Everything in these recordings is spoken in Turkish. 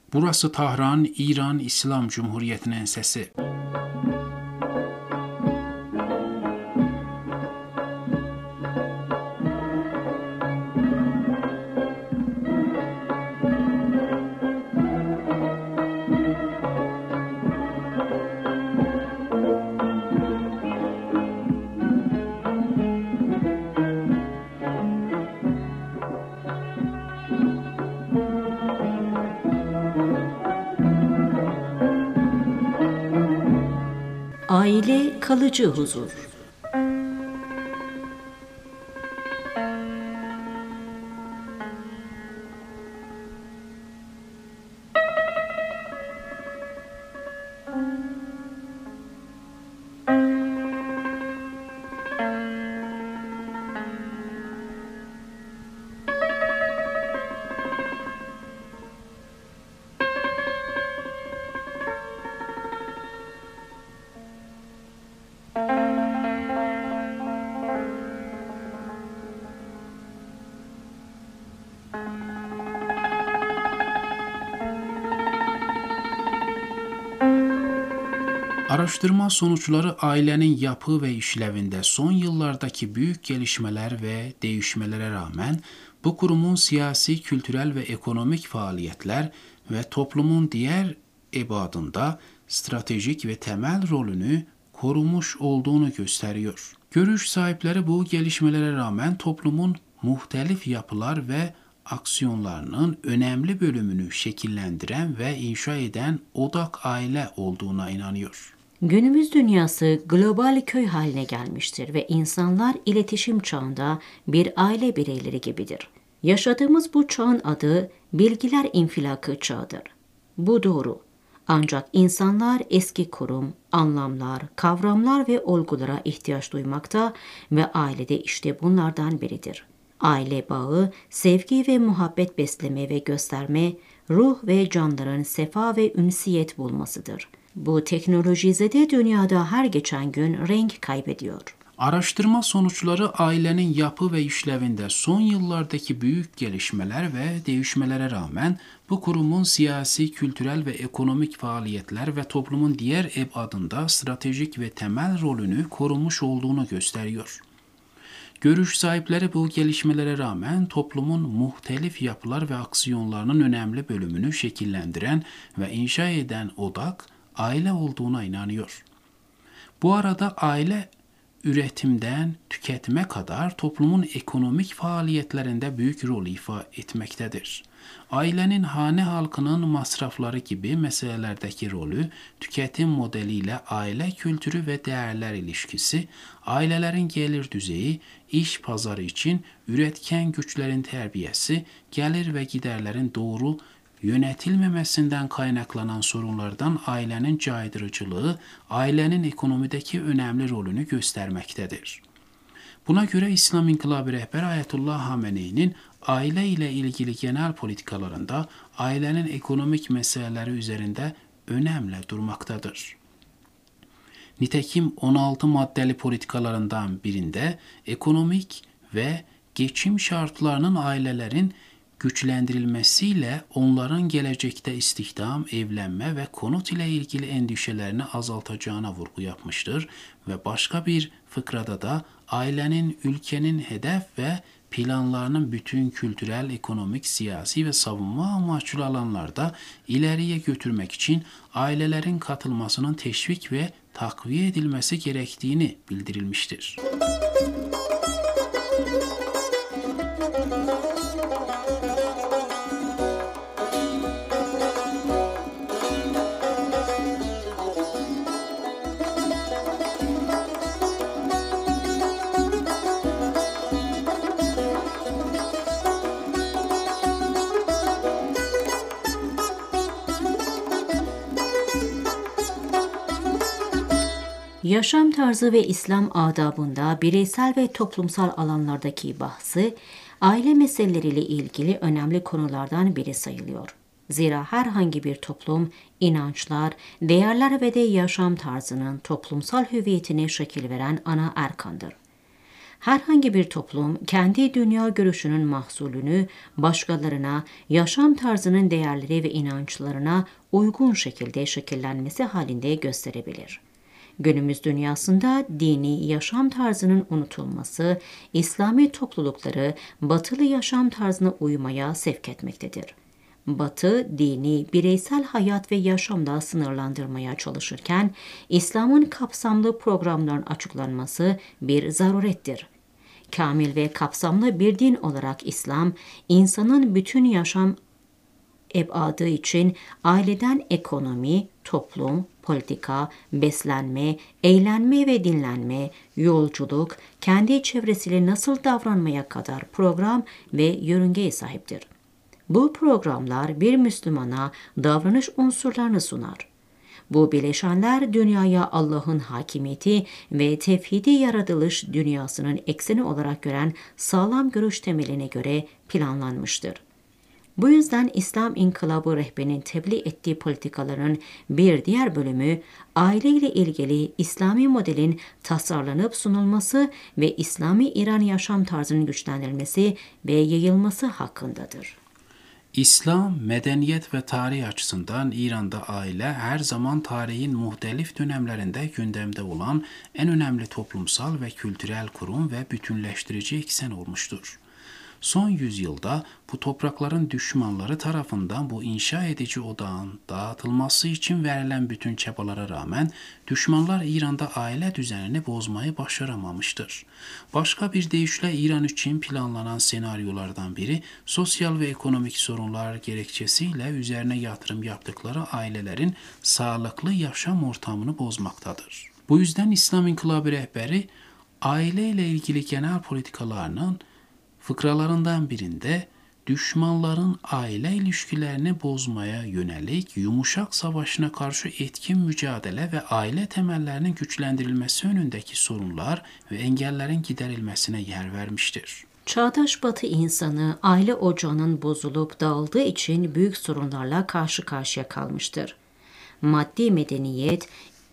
Burası Tahran, İran İslam Cumhuriyeti'nin sesi. Aile kalıcı huzur. Araştırma sonuçları ailenin yapı ve işlevinde son yıllardaki büyük gelişmeler ve değişmelere rağmen bu kurumun siyasi, kültürel ve ekonomik faaliyetler ve toplumun diğer ebadında stratejik ve temel rolünü korumuş olduğunu gösteriyor. Görüş sahipleri bu gelişmelere rağmen toplumun muhtelif yapılar ve aksiyonlarının önemli bölümünü şekillendiren ve inşa eden odak aile olduğuna inanıyor. Günümüz dünyası global köy haline gelmiştir ve insanlar iletişim çağında bir aile bireyleri gibidir. Yaşadığımız bu çağın adı bilgiler infilakı çağıdır. Bu doğru. Ancak insanlar eski kurum, anlamlar, kavramlar ve olgulara ihtiyaç duymakta ve ailede işte bunlardan biridir. Aile bağı, sevgi ve muhabbet besleme ve gösterme, ruh ve canların sefa ve ünsiyet bulmasıdır. Bu teknolojizede dünyada her geçen gün renk kaybediyor. Araştırma sonuçları ailenin yapı ve işlevinde son yıllardaki büyük gelişmeler ve değişmelere rağmen bu kurumun siyasi, kültürel ve ekonomik faaliyetler ve toplumun diğer ebadında stratejik ve temel rolünü korumuş olduğunu gösteriyor. Görüş sahipleri bu gelişmelere rağmen toplumun muhtelif yapılar ve aksiyonlarının önemli bölümünü şekillendiren ve inşa eden odak aile olduğuna inanıyor. Bu arada aile üretimden tüketime kadar toplumun ekonomik faaliyetlerinde büyük rol ifa etmektedir. Ailenin hane halkının masrafları gibi meselelerdeki rolü, tüketim modeliyle aile kültürü ve değerler ilişkisi, ailelerin gelir düzeyi, iş pazarı için üretken güçlerin terbiyesi, gelir ve giderlerin doğru yönetilmemesinden kaynaklanan sorunlardan ailenin caydırıcılığı, ailenin ekonomideki önemli rolünü göstermektedir. Buna göre İslam İnkılabı rehberi Ayetullah Hamene'nin aile ile ilgili genel politikalarında ailenin ekonomik meseleleri üzerinde önemli durmaktadır. Nitekim 16 maddeli politikalarından birinde ekonomik ve geçim şartlarının ailelerin güçlendirilmesiyle onların gelecekte istihdam, evlenme ve konut ile ilgili endişelerini azaltacağına vurgu yapmıştır ve başka bir fıkrada da ailenin ülkenin hedef ve planlarının bütün kültürel, ekonomik, siyasi ve savunma amaçlı alanlarda ileriye götürmek için ailelerin katılmasının teşvik ve takviye edilmesi gerektiğini bildirilmiştir. Yaşam tarzı ve İslam adabında bireysel ve toplumsal alanlardaki bahsi, aile meseleleriyle ilgili önemli konulardan biri sayılıyor. Zira herhangi bir toplum, inançlar, değerler ve de yaşam tarzının toplumsal hüviyetine şekil veren ana erkandır. Herhangi bir toplum kendi dünya görüşünün mahsulünü başkalarına yaşam tarzının değerleri ve inançlarına uygun şekilde şekillenmesi halinde gösterebilir. Günümüz dünyasında dini yaşam tarzının unutulması, İslami toplulukları batılı yaşam tarzına uymaya sevk etmektedir. Batı, dini, bireysel hayat ve yaşamda sınırlandırmaya çalışırken, İslam'ın kapsamlı programların açıklanması bir zarurettir. Kamil ve kapsamlı bir din olarak İslam, insanın bütün yaşam ebadı için aileden ekonomi, toplum, politika, beslenme, eğlenme ve dinlenme, yolculuk, kendi çevresiyle nasıl davranmaya kadar program ve yörüngeye sahiptir. Bu programlar bir Müslümana davranış unsurlarını sunar. Bu bileşenler dünyaya Allah'ın hakimiyeti ve tevhidi yaratılış dünyasının ekseni olarak gören sağlam görüş temeline göre planlanmıştır. Bu yüzden İslam İnkılabı rehberinin tebliğ ettiği politikaların bir diğer bölümü aile ile ilgili İslami modelin tasarlanıp sunulması ve İslami İran yaşam tarzının güçlendirilmesi ve yayılması hakkındadır. İslam, medeniyet ve tarih açısından İran'da aile her zaman tarihin muhtelif dönemlerinde gündemde olan en önemli toplumsal ve kültürel kurum ve bütünleştirici eksen olmuştur. Son yüzyılda bu toprakların düşmanları tarafından bu inşa edici odağın dağıtılması için verilen bütün çabalara rağmen düşmanlar İran'da aile düzenini bozmayı başaramamıştır. Başka bir deyişle İran için planlanan senaryolardan biri sosyal ve ekonomik sorunlar gerekçesiyle üzerine yatırım yaptıkları ailelerin sağlıklı yaşam ortamını bozmaktadır. Bu yüzden İslam İnkılabı rehberi aile ile ilgili genel politikalarının fıkralarından birinde düşmanların aile ilişkilerini bozmaya yönelik yumuşak savaşına karşı etkin mücadele ve aile temellerinin güçlendirilmesi önündeki sorunlar ve engellerin giderilmesine yer vermiştir. Çağdaş Batı insanı aile ocağının bozulup dağıldığı için büyük sorunlarla karşı karşıya kalmıştır. Maddi medeniyet,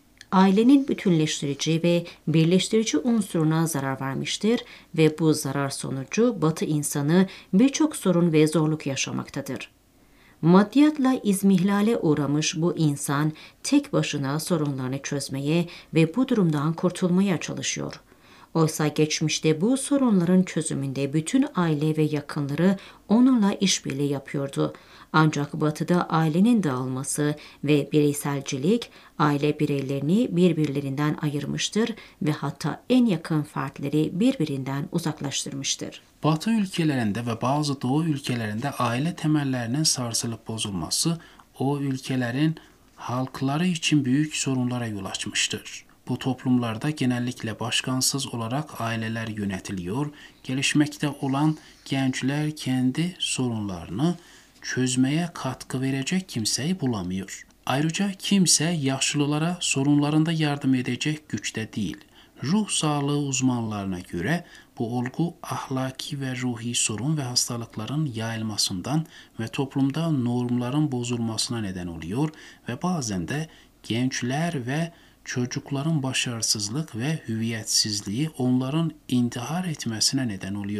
ailenin bütünleştirici ve birleştirici unsuruna zarar vermiştir ve bu zarar sonucu Batı insanı birçok sorun ve zorluk yaşamaktadır. Maddiyatla izmihlale uğramış bu insan tek başına sorunlarını çözmeye ve bu durumdan kurtulmaya çalışıyor. Oysa geçmişte bu sorunların çözümünde bütün aile ve yakınları onunla işbirliği yapıyordu. Ancak Batı'da ailenin dağılması ve bireyselcilik aile bireylerini birbirlerinden ayırmıştır ve hatta en yakın fertleri birbirinden uzaklaştırmıştır. Batı ülkelerinde ve bazı Doğu ülkelerinde aile temellerinin sarsılıp bozulması o ülkelerin halkları için büyük sorunlara yol açmıştır. Bu toplumlarda genellikle başkansız olarak aileler yönetiliyor, gelişmekte olan gençler kendi sorunlarını çözmeye katkı verecek kimseyi bulamıyor. Ayrıca kimse yaşlılara sorunlarında yardım edecek güçte değil. Ruh sağlığı uzmanlarına göre bu olgu ahlaki ve ruhi sorun ve hastalıkların yayılmasından ve toplumda normların bozulmasına neden oluyor ve bazen de gençler ve çocukların başarısızlık ve hüviyetsizliği onların intihar etmesine neden oluyor.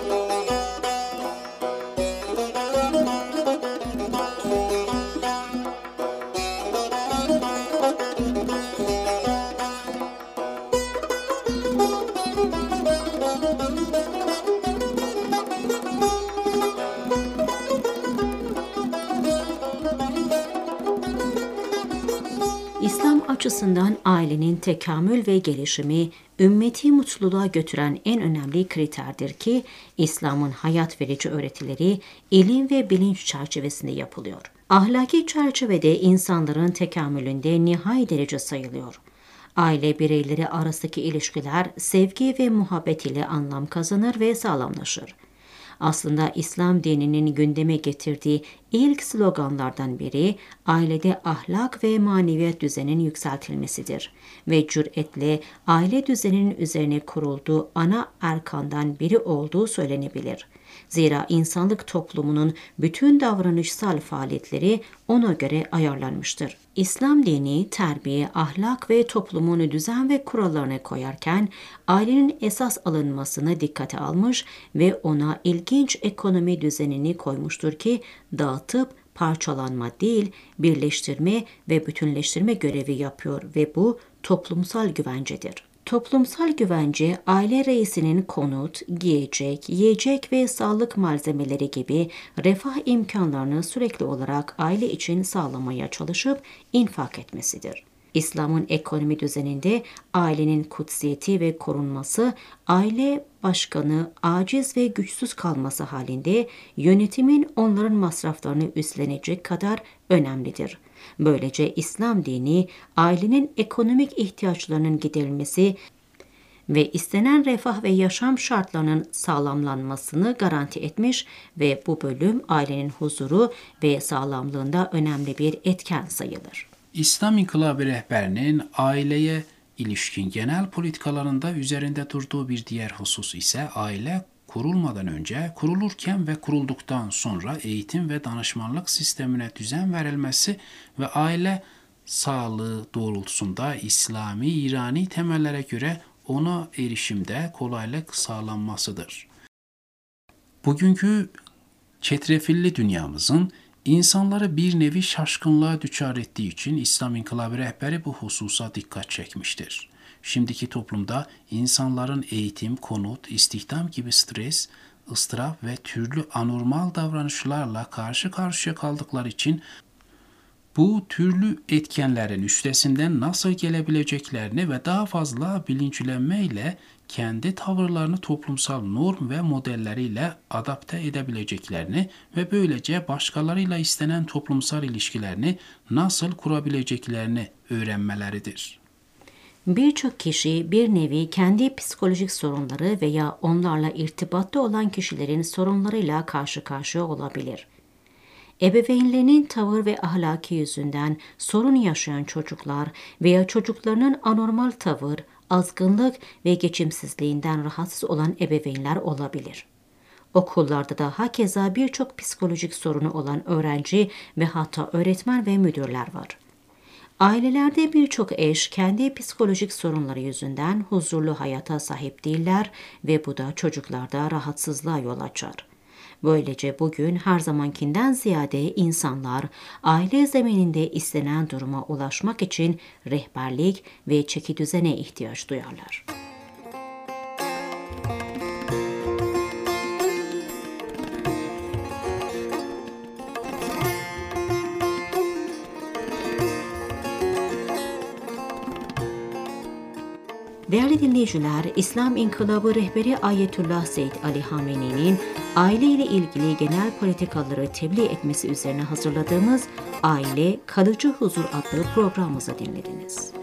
İslam açısından ailenin tekamül ve gelişimi, ümmeti mutluluğa götüren en önemli kriterdir ki, İslam'ın hayat verici öğretileri ilim ve bilinç çerçevesinde yapılıyor. Ahlaki çerçevede insanların tekamülünde nihai derece sayılıyor. Aile bireyleri arasındaki ilişkiler sevgi ve muhabbet ile anlam kazanır ve sağlamlaşır. Aslında İslam dininin gündeme getirdiği ilk sloganlardan biri ailede ahlak ve maneviyat düzeninin yükseltilmesidir ve cüretle aile düzeninin üzerine kurulduğu ana erkandan biri olduğu söylenebilir. Zira insanlık toplumunun bütün davranışsal faaliyetleri ona göre ayarlanmıştır. İslam dini terbiye, ahlak ve toplumun düzen ve kurallarını koyarken ailenin esas alınmasını dikkate almış ve ona ilginç ekonomi düzenini koymuştur ki dağıtıp parçalanma değil, birleştirme ve bütünleştirme görevi yapıyor ve bu toplumsal güvencedir. Toplumsal güvence, aile reisinin konut, giyecek, yiyecek ve sağlık malzemeleri gibi refah imkanlarını sürekli olarak aile için sağlamaya çalışıp infak etmesidir. İslam'ın ekonomi düzeninde ailenin kutsiyeti ve korunması, aile başkanı aciz ve güçsüz kalması halinde yönetimin onların masraflarını üstlenecek kadar önemlidir. Böylece İslam dini ailenin ekonomik ihtiyaçlarının giderilmesi ve istenen refah ve yaşam şartlarının sağlamlanmasını garanti etmiş ve bu bölüm ailenin huzuru ve sağlamlığında önemli bir etken sayılır. İslam İnkılabı rehberinin aileye ilişkin genel politikalarında üzerinde durduğu bir diğer husus ise aile kurulmadan önce, kurulurken ve kurulduktan sonra eğitim ve danışmanlık sistemine düzen verilmesi ve aile sağlığı doğrultusunda İslami, İrani temellere göre ona erişimde kolaylık sağlanmasıdır. Bugünkü çetrefilli dünyamızın insanları bir nevi şaşkınlığa düçar ettiği için İslam İnkılabı rehberi bu hususa dikkat çekmiştir. Şimdiki toplumda insanların eğitim, konut, istihdam gibi stres, ıstırap ve türlü anormal davranışlarla karşı karşıya kaldıkları için bu türlü etkenlerin üstesinden nasıl gelebileceklerini ve daha fazla bilinçlenmeyle kendi tavırlarını toplumsal norm ve modelleriyle adapte edebileceklerini ve böylece başkalarıyla istenen toplumsal ilişkilerini nasıl kurabileceklerini öğrenmeleridir. Birçok kişi bir nevi kendi psikolojik sorunları veya onlarla irtibatta olan kişilerin sorunlarıyla karşı karşıya olabilir. Ebeveynlerinin tavır ve ahlaki yüzünden sorun yaşayan çocuklar veya çocuklarının anormal tavır, azgınlık ve geçimsizliğinden rahatsız olan ebeveynler olabilir. Okullarda da hakeza birçok psikolojik sorunu olan öğrenci ve hatta öğretmen ve müdürler var. Ailelerde birçok eş kendi psikolojik sorunları yüzünden huzurlu hayata sahip değiller ve bu da çocuklarda rahatsızlığa yol açar. Böylece bugün her zamankinden ziyade insanlar aile zemininde istenen duruma ulaşmak için rehberlik ve çekidüzene ihtiyaç duyarlar. Değerli dinleyiciler, İslam İnkılabı rehberi Ayetullah Seyyid Ali Hamene'nin aile ile ilgili genel politikaları tebliğ etmesi üzerine hazırladığımız Aile Kalıcı Huzur adlı programımızı dinlediniz.